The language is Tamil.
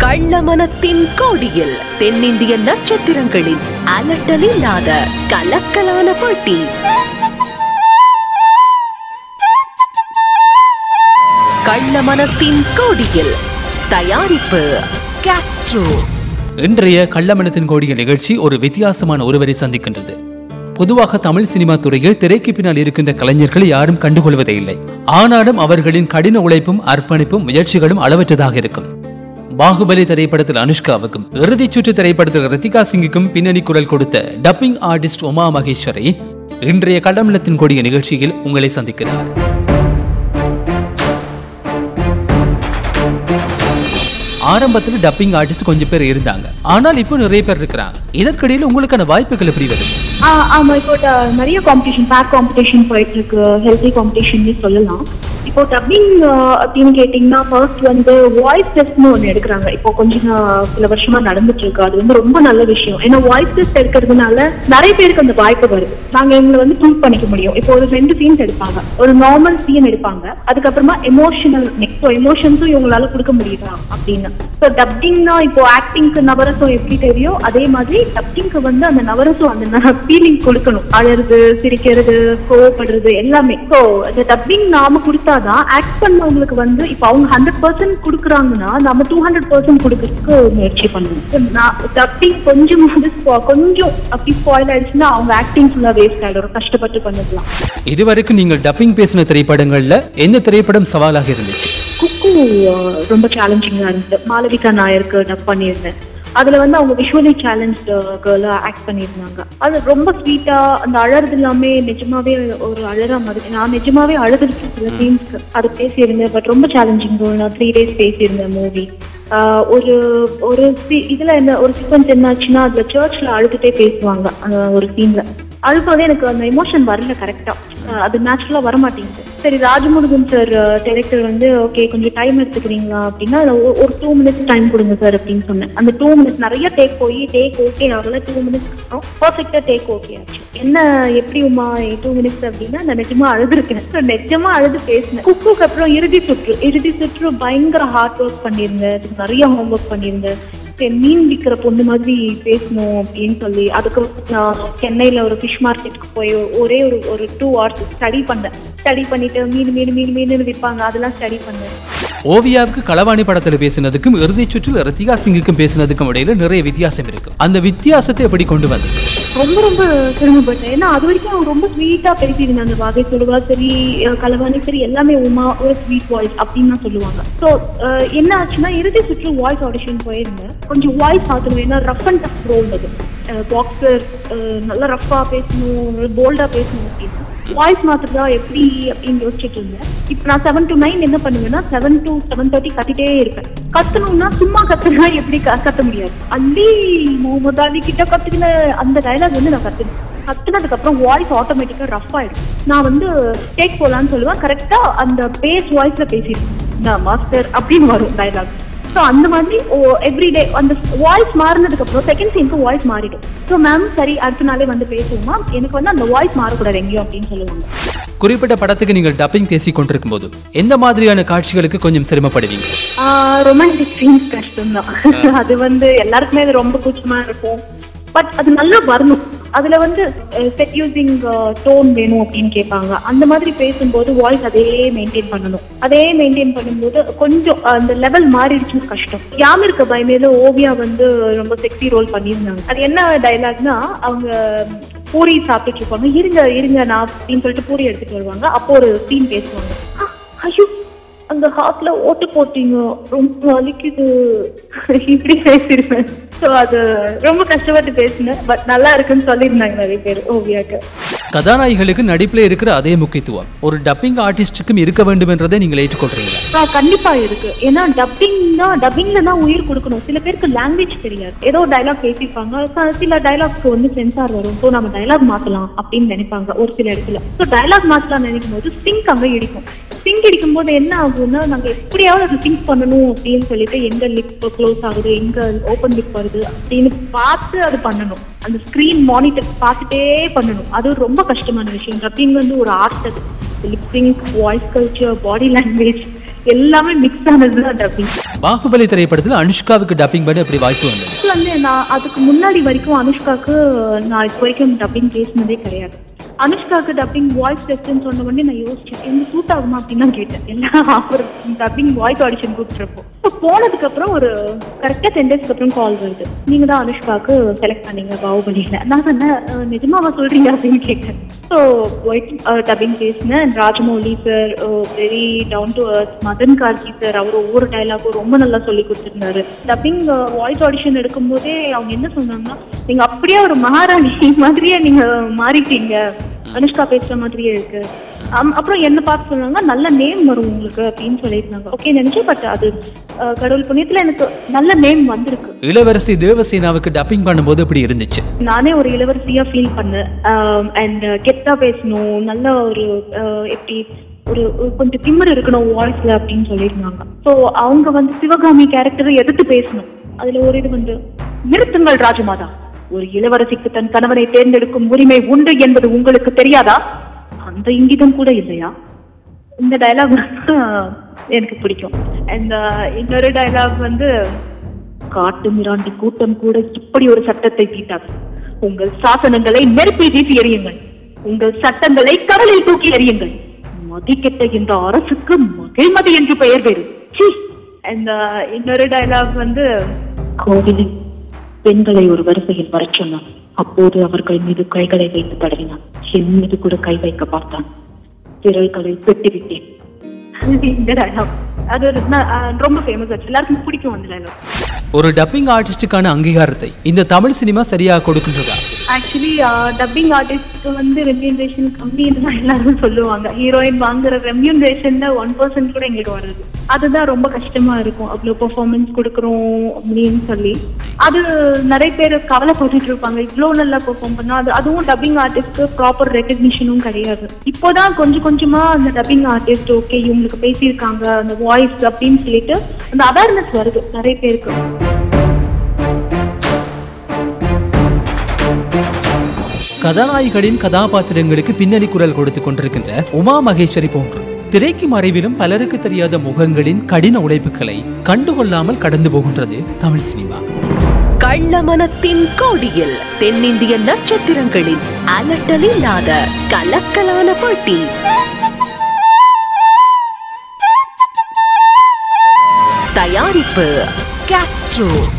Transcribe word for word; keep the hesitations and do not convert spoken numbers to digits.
கள்ளமனத்தின் கோடியில் தென்னிந்திய நட்சத்திரங்களின் அலட்டலில்லாத கலக்கலான போட்டி. கள்ளமனத்தின் கோடியில் தயாரிப்பு காஸ்ட்ரோ. இன்றைய கள்ளமனத்தின் கோடிய நிகழ்ச்சி ஒரு வித்தியாசமான ஒருவரை சந்திக்கின்றது. பொதுவாக தமிழ் சினிமா துறையில் திரைக்கு பின்னால் இருக்கின்ற கலைஞர்களை யாரும் கண்டுகொள்வதே இல்லை. ஆனாலும் அவர்களின் கடின உழைப்பும் அர்ப்பணிப்பும் முயற்சிகளும் அளவற்றதாக இருக்கும். பாகுபலி திரைப்படத்தில் அனுஷ்காவுக்கும் இறுதிச் சுற்று திரைப்படத்தில் ரித்திகா சிங்குக்கும் பின்னணி குரல் கொடுத்த டப்பிங் ஆர்டிஸ்ட் உமா மகேஸ்வரி இன்றைய கள்ளமனத்தின் கோடிய நிகழ்ச்சியில் உங்களை சந்திக்கிறார். ஆரம்பத்தில் டப்பிங் ஆர்டிஸ்ட் கொஞ்சம் பேர் இருந்தாங்க, ஆனால் இப்போ நிறைய பேர் இருக்கிறாங்க. இதற்கிடையில் உங்களுக்கான வாய்ப்புகள் எப்படி வருது? ஆமா, இப்போ நிறைய காம்படிஷன், பேக் காம்படிஷன் போயிட்டு இருக்கு, ஹெல்தி காம்படிஷன் சொல்லலாம். இப்போ டப்பிங் அப்படின்னு கேட்டீங்கன்னா ஃபர்ஸ்ட் வந்து வாய்ஸ் டெஸ்ட்னு ஒன்று எடுக்கிறாங்க. இப்போ கொஞ்சம் சில வருஷமா நடந்துட்டு இருக்கு. அது வந்து ரொம்ப நல்ல விஷயம். ஏன்னா வாய்ஸ் டெஸ்ட் எடுக்கிறதுனால நிறைய பேருக்கு அந்த வாய்ப்பு வருது. நாங்க எங்களை வந்து ப்ரூவ் பண்ணிக்க முடியும். இப்போ ஒரு ரெண்டு சீன்ஸ் எடுப்பாங்க, ஒரு நார்மல் சீன் எடுப்பாங்க, அதுக்கப்புறமா எமோஷனல் நெக்ஸ்ட் எமோஷன்ஸும் இவங்களால கொடுக்க முடியுதா அப்படின்னு. ஸோ டப்பிங்னா இப்போ ஆக்டிங்க்கு நவரசம் எப்படி தெரியும், அதே மாதிரி டப்பிங்க்கு வந்து அந்த நவரசம் அந்த ஃபீலிங் கொடுக்கணும். அழறது, சிரிக்கிறது, கோவப்படுறது எல்லாமே. ஸோ அந்த டப்பிங் நாம கொடுத்தாதான் ஆக்ட் பண்ணவங்களுக்கு வந்து இப்போ அவங்க ஹண்ட்ரட் பர்சன்ட் கொடுக்குறாங்கன்னா நம்ம டூ ஹண்ட்ரட் பர்சன்ட் கொடுக்கறதுக்கு முயற்சி பண்ணணும். டப்பிங் கொஞ்சம் கொஞ்சம் அப்படி ஸ்பாயில் ஆயிடுச்சுன்னா அவங்க ஆக்டிங் ஃபுல்லா வேஸ்ட் ஆயிடும். கஷ்டப்பட்டு பண்ணிக்கலாம். இதுவரைக்கும் நீங்கள் டப்பிங் பேசின திரைப்படங்கள்ல எந்த திரைப்படம் சவாலாக இருந்துச்சு? குக்கு ரொம்ப சேலஞ்சிங்கா இருந்தது. மாளவிகா நாயருக்கு டப் பண்ணியிருந்தேன். அதுல வந்து அவங்க விஷுவலி சேலஞ்ச்டு கேர்லா ஆக்ட் பண்ணியிருந்தாங்க. அது ரொம்ப ஸ்வீட்டா, அந்த அழறது எல்லாமே நிஜமாவே ஒரு அழற மாதிரி. நான் நிஜமாவே அழுதுருக்கு சில சீன்ஸ்க்கு. அது பேசியிருந்தேன். பட் ரொம்ப சேலஞ்சிங். நான் த்ரீ டேஸ் பேசியிருந்தேன் மூவி. ஒரு ஒரு இதுல என்ன ஒரு சீக்வன்ஸ் என்னாச்சுன்னா அதுல சர்ச்ல அழுதுட்டே பேசுவாங்க. அந்த ஒரு சீன்ல அழும்போதே எனக்கு அந்த எமோஷன் வரல கரெக்டா. அது நேச்சுரலா வர மாட்டேங்குது. சரி, ராஜமுருகன் சார் டைரக்டர் வந்து ஓகே கொஞ்சம் டைம் எடுத்துக்கிறீங்களா அப்படின்னா ஒரு டூ மினிட்ஸ் டைம் கொடுங்க சார் அப்படின்னு சொன்னேன். அந்த டூ மினிட்ஸ் நிறைய டேக் போய் டேக் ஓகே ஆகல. டூ மினிட்ஸ் பர்ஃபெக்டா டேக் ஓகே ஆச்சு. என்ன எப்படி உமா டூ மினிட்ஸ் அப்படின்னா நான் நிஜமா அழுதுருக்கேன். நிஜமா அழுது பேசினேன். குக்குக்கு அப்புறம் இறுதி சுற்று இறுதி சுற்று பயங்கர ஹார்ட் ஒர்க் பண்ணியிருந்தேன். அதுக்கு நிறைய ஹோம் ஒர்க் பண்ணியிருந்தேன். மீன் விற்கிற பொண்ணு மாதிரி பேசணும் அப்படின்னு சொல்லி அதுக்கு நான் சென்னையில ஒரு ஃபிஷ் மார்க்கெட்டுக்கு போய் ஒரே ஒரு ஒரு டூ ஹவர்ஸ் ஸ்டடி பண்ணேன். ஸ்டடி பண்ணிட்டு மீன் மீன் மீன் மீன் விற்பாங்க, அதெல்லாம் ஸ்டடி பண்ணேன். ஓவியாவுக்கு களவாணி படத்துல பேசினதுக்கும் இறுதி சுற்றில் ரித்திகா சிங்குக்கும் பேசினதுக்கும் இடையில நிறைய வித்தியாசம் இருக்கு. அந்த வித்தியாசத்தை எப்படி கொண்டு வந்து? ரொம்ப ரொம்ப சிரமப்பட்டேன். ஏன்னா அது வரைக்கும் அவங்க ரொம்ப ஸ்வீட்டா பேசியிருந்தேன். அந்த வாகை சொல்லுவா சரி, களவாணி சரி, எல்லாமே உமா ஒரு ஸ்வீட் வாய்ஸ் அப்படின்னு தான் சொல்லுவாங்க. ஸோ என்ன ஆச்சுன்னா இறுதி சுற்று வாய்ஸ் ஆடிஷன் போயிருந்தேன். கொஞ்சம் வாய்ஸ் ஆகணும். ஏன்னா ரஃப் அண்ட் டஃப் ரோல் அது. பாக்ஸர் நல்லா ரஃபா பேசணும், போல்டா பேசணும் அப்படின்னு வாய்ஸ் மாத்திரதா எப்படி அப்படின்னு யோசிச்சுட்டு இருந்தேன். இப்போ நான் செவன் டு நைன் என்ன பண்ணுவேன்னா செவன் டு செவன் தேர்ட்டி கத்திட்டே இருப்பேன். கத்தணும்னா சும்மா கத்துனா எப்படி கத்த முடியாது. அள்ளி முகமது அலி கிட்ட கத்துக்கின அந்த டைலாக் வந்து நான் கத்துனேன். கத்துனதுக்கு அப்புறம் வாய்ஸ் ஆட்டோமேட்டிக்கா ரஃப் ஆயிடும். நான் வந்து டேக் போலான்னு சொல்லுவேன். கரெக்டா அந்த பேஸ் வாய்ஸ்ல பேசிடுவேன். நான் மாஸ்டர் அப்படின்னு வரும் டைலாக். ஸோ அந்த மாதிரி எவ்ரிடே அந்த வாய்ஸ் மாறினதுக்கு அப்புறம் செகண்ட் சீனுக்கு வாய்ஸ் மாறிடும். ஸோ மேம் சரி அடுத்த நாளே வந்து பேசுவோமா, எனக்கு வந்து அந்த வாய்ஸ் மாறக்கூடாது எங்கேயும் அப்படின்னு சொல்லுவாங்க. குறிப்பிட்ட படத்துக்கு நீங்கள் டப்பிங் பேசி கொண்டிருக்கும் போது எந்த மாதிரியான காட்சிகளுக்கு கொஞ்சம் சிரமப்படுவீங்க? ரொமான்டிக் சீன்ஸ் கஷ்டம் தான். அது வந்து எல்லாருக்குமே அது ரொம்ப கூச்சமா இருக்கும். பட் அது நல்லா வரணும். அதுல வந்து செட்யூசிங் டோன் வேணும் அப்படின்னு கேட்பாங்க. அந்த மாதிரி பேசும்போது வாய்ஸ் அதே மெயின்டைன் பண்ணணும். அதே மெயின்டைன் பண்ணும்போது கொஞ்சம் அந்த லெவல் மாறிடுச்சுன்னு கஷ்டம். யாம் இருக்க பயமேல ஓவியா வந்து ரொம்ப செக்ஸி ரோல் பண்ணியிருந்தாங்க. அது என்ன டைலாக்னா அவங்க பூரி சாப்பிட்டு இருப்பாங்க. இருங்க இருங்க நான் அப்படின்னு சொல்லிட்டு பூரி எடுத்துட்டு வருவாங்க. அப்போ ஒரு சீன் பேசுவாங்க. ஐயோ அந்த ஹார்ட்ல ஓட்டு போட்டீங்க, ரொம்ப வலிக்குது, இப்படி பேசிருப்பேன். ஸோ அது ரொம்ப கஷ்டப்பட்டு பேசினேன். பட் நல்லா இருக்குன்னு சொல்லியிருந்தாங்க நிறைய பேர் ஓவியாக்கு. கதாநாயகிகளுக்கு நடிப்புல இருக்கிற அதே முக்கியத்துவம் ஒரு டப்பிங் ஆர்டிஸ்டுக்கும் இருக்க வேண்டும் என்றதை நீங்கள் ஏற்றுக்கொள்றீங்களா? கண்டிப்பா இருக்கு. ஏன்னா டப்பிங் தான், டப்பிங்ல தான் உயிர் கொடுக்கணும். சில பேருக்கு லாங்குவேஜ் தெரியாது, ஏதோ டைலாக் பேசிப்பாங்க. சில டைலாக்ஸ்க்கு வந்து சென்சார் வரும். ஸோ நம்ம டைலாக் மாத்தலாம் அப்படின்னு நினைப்பாங்க ஒரு சில இடத்துல. ஸோ டைலாக் மாத்தலாம் நினைக்கும் போது சிங்க் அங்க இடிக்கும். சிங்க் இடிக்கும் போது என்ன ஆகும்னா நாங்க எப்படியாவது அது சிங்க் பண்ணணும் அப்படின்னு சொல்லிட்டு எங்க லிப் க்ளோஸ் ஆகுது, எங்க ஓப்பன் லிப் வருது அப்படின்னு பார்த்து அது பண்ணணும். அந்த ஸ்கிரீன் மானிட்டர் பார்த்துட்டே பண்ணணும். அது ரொம்ப கஷ்டமான விஷயம். டப்பிங் வந்து ஒரு ஆர்ட். அது lip sync, voice culture, body language எல்லாமே மிக்ஸ் ஆனதுதான் டப்பிங். பாகுபலி திரைப்படத்துல அனுஷ்காவுக்கு டப்பிங் பண்ண எப்படி வாய்ப்பு வந்தது? வந்து நான் அதுக்கு முன்னாடி வரைக்கும் அனுஷ்காக்கு நான் இப்போ வரைக்கும் டப்பிங் பேசினதே கிடையாது. அனுஷ்காக்கு டப்பிங் வாய்ஸ் டெஸ்ட்னு சொன்ன உடனே நான் யோசிச்சேன், எனக்கு சூட் ஆகுமா அப்படின்னு தான் கேட்டேன். எல்லாம் ஒரு டப்பிங் வாய்ஸ் ஆடிஷன் கூப்பிட்டுருப்போம். போனதுக்கு அப்புறம் ஒரு கரெக்டா டென் டேஸ்க்கு அப்புறம் கால் வருது, நீங்க தான் அனுஷ்காக்கு செலக்ட் பண்ணீங்க பாகுபலியில. நான் என்ன நிஜமாவா சொல்றீங்க அப்படின்னு கேட்டேன். ஸோ போயிட்டு டப்பிங் பேசினேன். Rajamouli sir very down to earth, Madhan Gargi sir அவர் ஒவ்வொரு டைலாக்கும் ரொம்ப நல்லா சொல்லி கொடுத்துருந்தாரு. டப்பிங் வாய்ஸ் ஆடிஷன் எடுக்கும் போதே அவங்க என்ன சொன்னாங்கன்னா, நீங்க அப்படியே ஒரு மகாராணி மாதிரியே நீங்க மாறிட்டீங்க, அனுஷ்கா பேசுற மாதிரியே இருக்கு. அப்புறம் என்ன பார்த்து சொன்னாங்க, நல்ல நேம் வரும் உங்களுக்கு அப்படின்னு சொல்லியிருந்தாங்க. ஓகே நினைச்சேன், பட் அது கடவுள் புண்ணியத்துல எனக்கு நல்ல நேம் வந்திருக்கு. இளவரசி தேவசேனாவுக்கு டப்பிங் பண்ணும்போது எப்படி இருந்துச்சு? நானே ஒரு இளவரசியா ஃபீல் பண்ணேன். அண்ட் கெத்தா பேசணும், நல்ல ஒரு எப்படி ஒரு கொஞ்சம் திமிர் இருக்கணும் வாய்ஸ்ல அப்படின்னு சொல்லியிருந்தாங்க. ஸோ அவங்க வந்து சிவகாமி கேரக்டரை எதிர்த்து பேசணும். அதுல ஒரு இது வந்து, நிறுத்துங்கள் ராஜமாதா, ஒரு இளவரசிக்கு தன் கணவனை தேர்ந்தெடுக்கும் உரிமை உண்டு என்பது உங்களுக்கு தெரியாதா? அந்த இங்கிதம் கூட இல்லையா? இந்த டயலாக் எனக்கு பிடிக்கும். அண்ட் இன்னொரு டயலாக் வந்து, காட்டு மிராண்டி கூட்டம் கூட இப்படி ஒரு சட்டத்தை தீட்டாது. உங்கள் சாசனங்களை நெருப்பி வீசி எறியுங்கள், உங்கள் சட்டங்களை கடலில் தூக்கி எறியுங்கள். மதிக்கெட்ட இந்த அரசுக்கு மகிழ்மதி என்று பெயர் வேறு. அண்ட் இன்னொரு டயலாக் வந்து, கோவிலில் பெண்களை ஒரு வரிசையில் வர சொன்னான், அப்போது அவர்கள் மீது கைகளை வைத்து தடவினான், என் மீது கூட கை வைக்க பார்த்தான், விரல்களை வெட்டிவிட்டேன். இந்த டயலாக் அது ரொம்ப ஃபேமஸ் ஆச்சு, எல்லாருக்கும் பிடிக்கும் அந்த டயலாக். ஒரு டப்பிங் ஆர்டிஸ்டுக்கான அங்கீகாரத்தை இந்த தமிழ் சினிமா சரியா கொடுக்கின்றதா? ஆக்சுவலி டப்பிங் ஆர்டிஸ்ட்க்கு வந்து ரெம்யூனரேஷன் கம்மின்னு தான் எல்லாரும் சொல்லுவாங்க. ஹீரோயின் வாங்குற ரெம்யூனரேஷன்ல ஒன் பர்சன்ட் கூட எங்களுக்கு வருது. அதுதான் ரொம்ப கஷ்டமா இருக்கும். அவ்வளோ பெர்ஃபார்மன்ஸ் கொடுக்குறோம் அப்படின்னு சொல்லி அது நிறைய பேர் கவலைப்பட்டுட்டு இருப்பாங்க. இவ்வளோ நல்லா பெர்ஃபார்ம் பண்ணா அது அதுவும் டப்பிங் ஆர்டிஸ்ட்க்கு ப்ராப்பர் ரெகக்னிஷனும் கிடையாது. இப்போதான் கொஞ்சம் கொஞ்சமா அந்த டப்பிங் ஆர்டிஸ்ட் ஓகே இவங்களுக்கு பேசியிருக்காங்க அந்த வாய்ஸ் அப்படின்னு சொல்லிட்டு அந்த அவேர்னஸ் வருது நிறைய பேருக்கு. கதாநாயகிகளின் கதாபாத்திரங்களுக்கு பின்னணி குரல் கொடுத்து கொண்டிருக்கின்ற உமா மகேஸ்வரி போன்று திரைக்கு மறைவிலும் பலருக்கு தெரியாத முகங்களின் கடின உழைப்புகளை கண்டுகொள்ளாமல் கடந்து போகின்றது தமிழ் சினிமா. கள்ளமனத்தின் கோடியில் தென்னிந்திய நட்சத்திரங்களின் அலட்டலில்லாத கலக்கலான போட்டி. தயாரிப்பு காஸ்ட்ரோ.